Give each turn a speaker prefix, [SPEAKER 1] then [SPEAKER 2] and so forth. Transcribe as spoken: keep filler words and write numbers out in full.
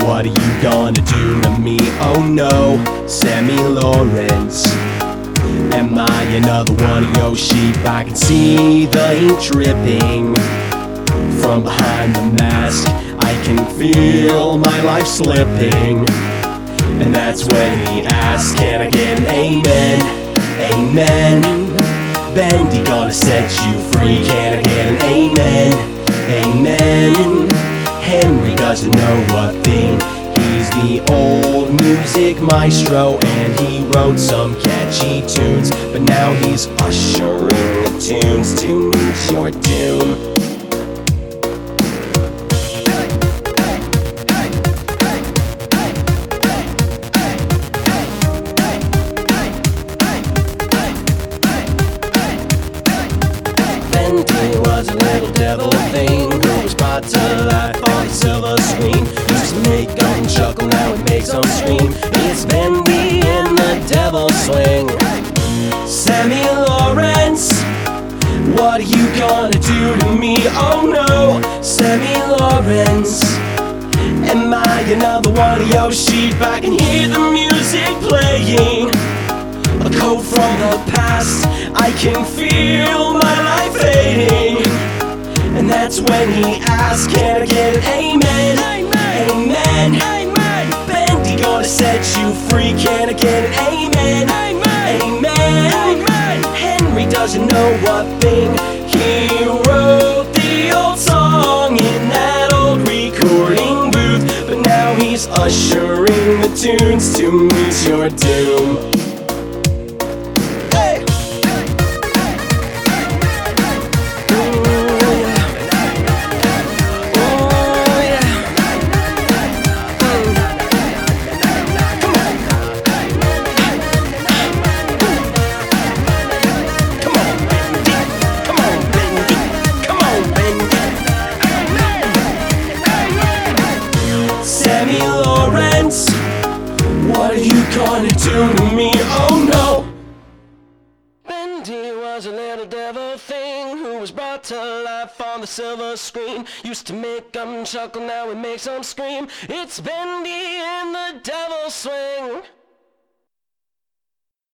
[SPEAKER 1] What are you gonna do to me? Oh no, Sammy Lawrence. Am I another one of your sheep? I can see the ink dripping from behind the mask. I can feel my life slipping. And that's when he asks, can I get an amen? Amen. Bendy gonna set you free. Can I get an amen? Amen. Henry doesn't know a thing. He's the old music maestro, and he wrote some catchy tunes, but now he's ushering the tunes to meet your doom. Bendy was a little devil thing who was brought to life on the silver screen. Used to make them chuckle, now it makes them scream. It's Bendy in the devil swing. Sammy Lawrence, what are you gonna do to me? Oh no, Sammy Lawrence. Am I another one of your sheep? I can hear the music playing, a code from the past. I can feel my life fading. And that's when he asks, can I get an amen? Amen. Amen. Bendy gonna set you free. Can I get an amen? Amen. Amen. Henry doesn't know a thing. He wrote the old song in that old recording booth, but now he's ushering the tunes to meet your doom. Sammy Lawrence, what are you gonna do to me? Oh no! Bendy was a little devil thing who was brought to life on the silver screen. Used to make them chuckle, now it makes them scream. It's Bendy in the devil swing.